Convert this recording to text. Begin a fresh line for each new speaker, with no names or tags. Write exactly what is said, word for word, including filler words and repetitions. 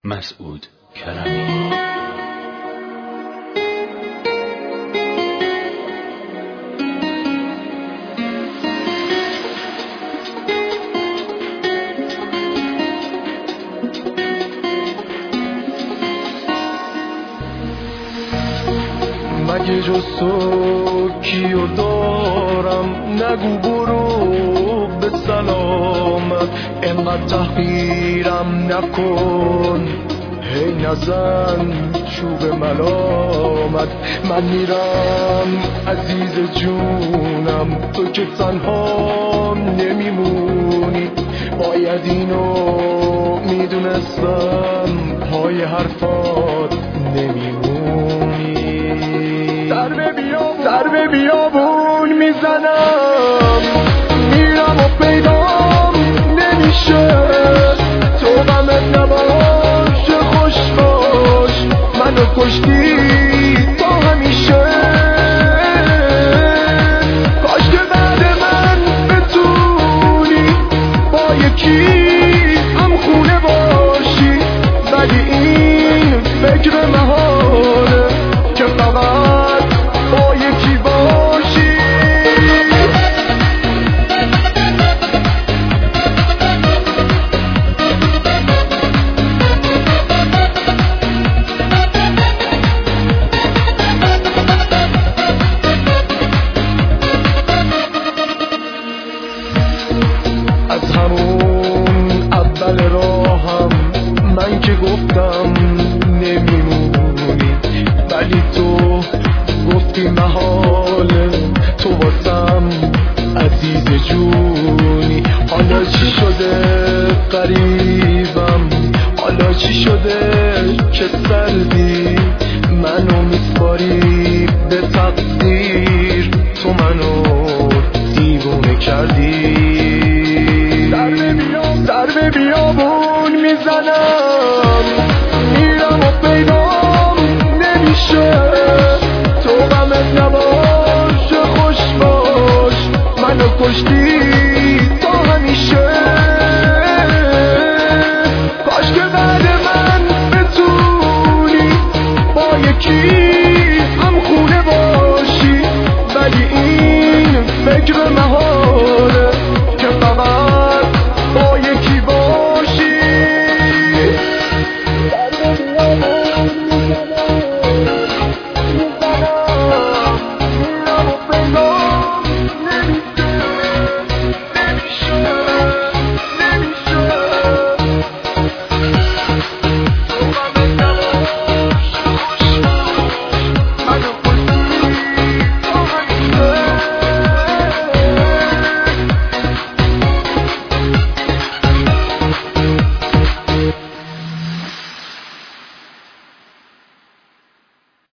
مسعود کرمی.
مگه جز تو کیو دارم؟ نگو برو به سلامت، اینقدر تحقیرم نکن، هی نزن چوب ملامت. من میرم عزیز جونم، تو که تنها نمیمونی، باید اینو میدونستم، پای حرفات نمیمونی. در به بیابون میزنم، میرم و پیدام نمیشه، تو غمت نباشه، خوش باش، منو کشتی تا همیشه. کاش که بعد من بتونی با یکی هم خونه باشی، ولی این فکر محاله که فقط با یکی باشی. از همون اول راهم من که گفتم نمیمونی، ولی تو گفتی محاله، تو واسم عزیز جونی. حالا چی شده قریبم، حالا چی شده که سردی منو میسپاری به تقدیر، تو منو دیوونه کردی. در به بیابون میزنم، میرم و پیدام نمیشه، تو غمت نباشه، خوش باش، منو کشتی